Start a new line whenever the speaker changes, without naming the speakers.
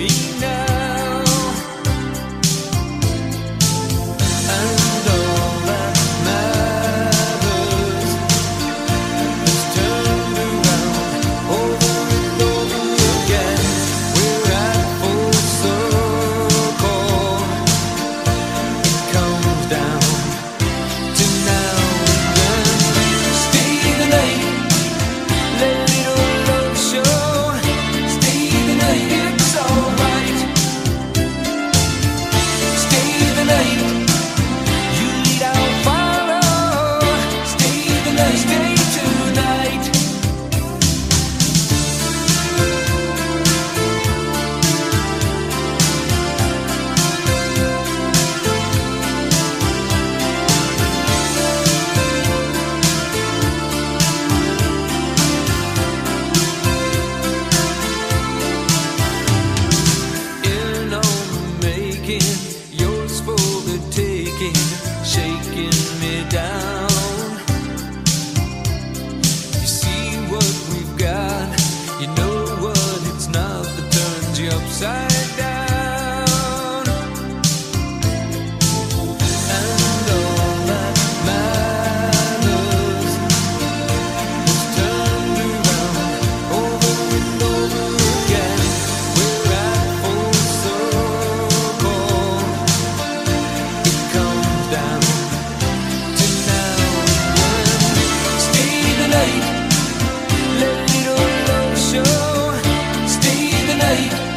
me now. And all that matters is turned around over and over again. We're at full circle. It comes down to now and then. Stay the night, let little love show. Stay the night, it's alright. Stay the night, you lead, I'll follow. Stay the night, stay tonight. In on the making, yours for the taking, shaking me down. You see what we've got, you know what it's not that turns you upside down. And all that matters is turned around over and over again. We're at full circle. It comes down to now and then. Stay the night, let little love show. Stay the night.